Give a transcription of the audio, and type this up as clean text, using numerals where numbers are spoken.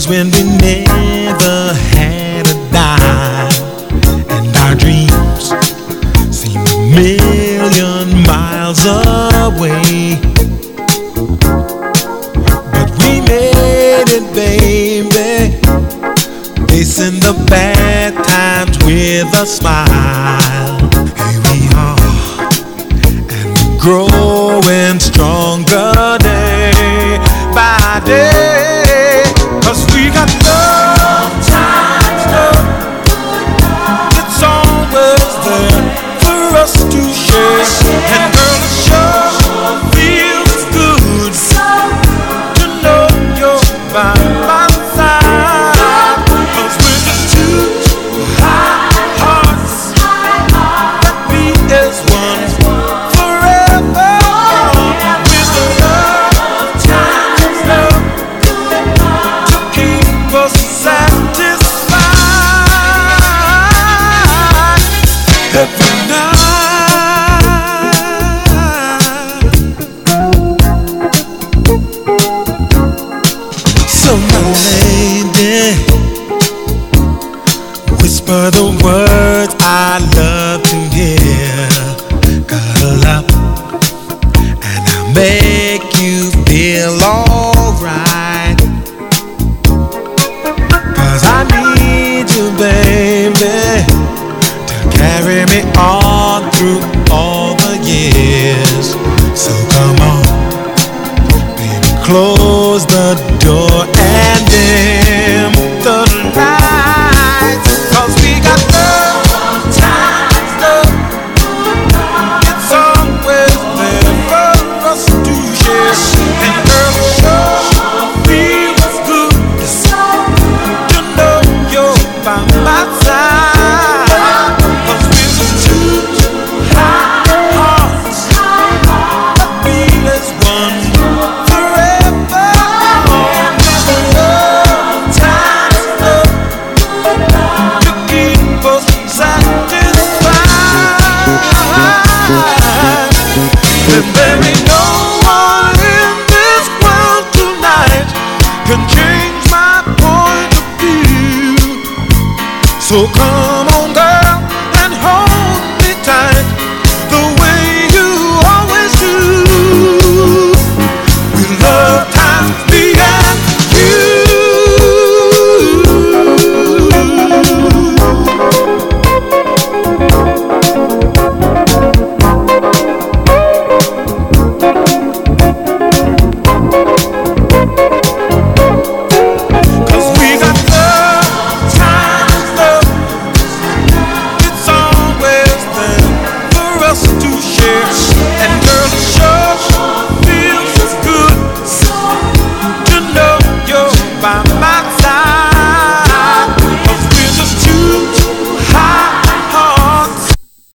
when we never had a dime, and our dreams seem a million miles away. But we made it, baby, facing the bad times with a smile. Here we are, and we're growing stronger day by day. 'Cause we got love, times, love. It's always there for us to share. And girl, it sure feels good to know you're by my side. 'Cause we're just two hearts that beat as one forever. With the love, times, love to keep us satisfied every night. So my lady, whisper the words I love to hear. Cuddle up and I'll make you feel alright. 'Cause I need you, baby, to carry me on through all the years. So come on, baby, close the door and dim the lights. 'Cause we got love, times, love. It's always there for us to share. And girl, it sure feels good to know you're by my side. 'Cause we're just two hearts that beat as one forever. With the love, times, love to keep us satisfied. And there ain't no one in this world tonight can change my point of view. So come